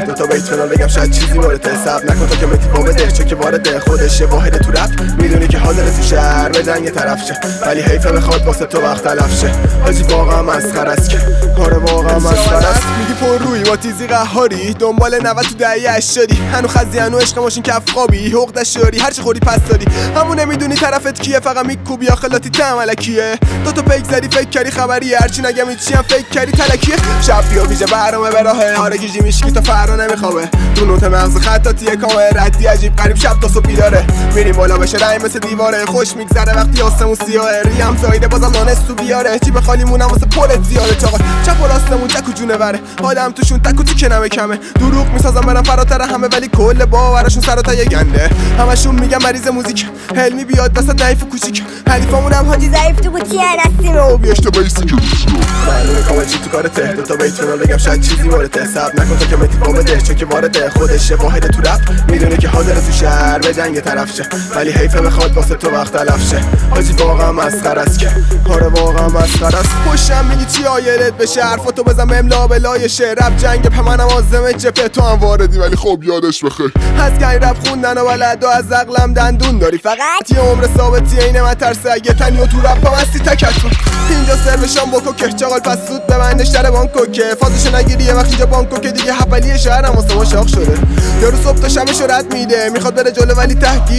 ته دوتا بیت فنال بگم شاید چیزی وارده صبر نکن تو که متی با بده چون که وارده خودش یه واحد تو رپ میدونی که حاضر تو شهر به جنگ طرف شه ولی حیفه بخواد واسه تو وقت تلف شه حاجی واقعا مسخره است که آره واقعا مسخره است میگی پر روی با تیزی قهاری دنبال 90 تو دهه 80 هنو خزی هنو عشق ماشین کف خوابی حقوق شوری هر چی خوری پس دادی همون نمیدونی طرفت کیه فقط میکوبی آخلاتی تملکیه دوتا پیک زدی فکر کردی خبری هرچی نگم هیچی هم فکر کردی تلکیه شب بیا ویژه برنامه به راهه آره گیجی میشکی تا فردا نمیخوابه تو نوت مغز خطاتیه کامه ردی عجیب غریب شب تا صبح بیداره میریم بالا بشه رای مثل دیواره خوش میگذره وقتی آسمون سیاهه ریم زایده بازم نانس تو بیاره جیب خالیمونم واسه پرت زیاده چاقا چپ و راستمون جک و جونه وره آدم توشون تک و تیکه نمه کمه دروغ میسازم برم فراتر همه ولی کل باورشون سر تا یه گنده همشون میگم مریض موزیک حلمی بیاد وسط نایف و کوچیک حریفامونم حاجی ضعیف تو بوتی هستیم و بیاش تو بیسی که معلومه کامل چی تو کارته دوتا بیت فنال بگم شاید چیزی وارده صبر نکن تو که متی با بده چون که وارده خودش یه واحد تو رپ میدونه که حاضر تو شهر به جنگ طرف شه ولی حیفه بخواد واسه تو وقت تلف شه حاجی واقعا مسخره است که آره واقعا مسخره است پشتم میگی چی آیلت بشه حرفاتو بزن به املا بلای شه رپ جنگ پمنم آزمه جپه تو هم واردی ولی خب یادش بخیر از گنگ رپ خوندن و بلد و از عقلم دندون داری فقط یه عمر ثابتی اینه من ترسه اگه تنی و تو رپ هم هستی تکتون اینجا سروشم با کوکه چاقال پس زود ببندش در بانکو که فازشو نگیری یه وقت اینجا بانکو که دیگه حبلی شهرم واسه ما شاخ شده یارو صبح تا شبش رد میده میخواد بره جلو ولی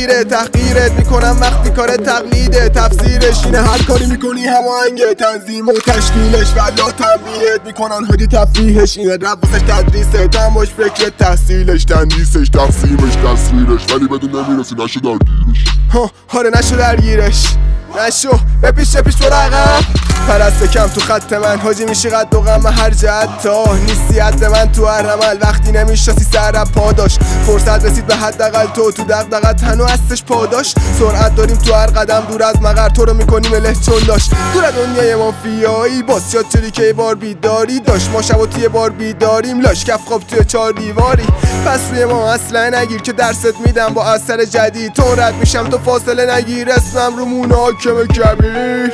تحقیرت میکنم وقتی کار تقلیده تفسیرش اینه هر کاری میکنی هماهنگ تنظیم و تشکیلش ولا تنبیهت میکنن حاجی تفریحش اینه رپ واسش تدریسه تماش فکر تحصیلش تندیسش تقسیمش تصویرش ولی بدون نمیرسی نشو درگیرش آره نشو درگیرش نشو بپیش تو رقم پرست کم تو خط من حاجی میشی قد و غم هر جهت تا نیستی حد من تو هر عمل وقتی نمیشناسی سر پاداش فرصت رسید به حداقل تو دغدغت هنو هستش پاداش سرعت داریم تو هر قدم دور از مقر تو رو میکنیم اله چلاش دور دنیای مافیایی باز شد چلی که بار بیداری داشت ما شب و توی بار بیداریم لاش کف خواب توی 4 دیواری پس روی ما اصلا نگیر که درست میدم با اثر جدید تو رد میشم تو فاصله نگیر اسمم رو حاکم کبیر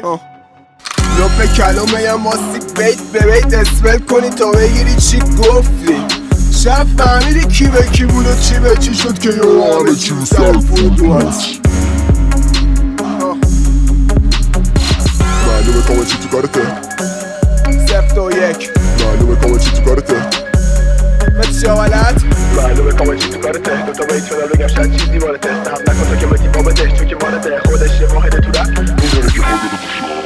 لپ کلامه یا ماستیک بیت به بیت اسپل کنی تا بگیری چی گفتی شب فهمیدی کی به کی بود و چی به چی شد که یه همه چی رو سر فوندو هست معلومه کامل چی تو کارته 0 و 1 معلومه کامل چی تو کارته متی شوالت معلومه کامل چی تو کارته دوتا بیت فنال بگم شاید چیزی وارده صبر نکن تو که متی با بده چون که وارده خودش یه واحد تو رپ میدونه که خودت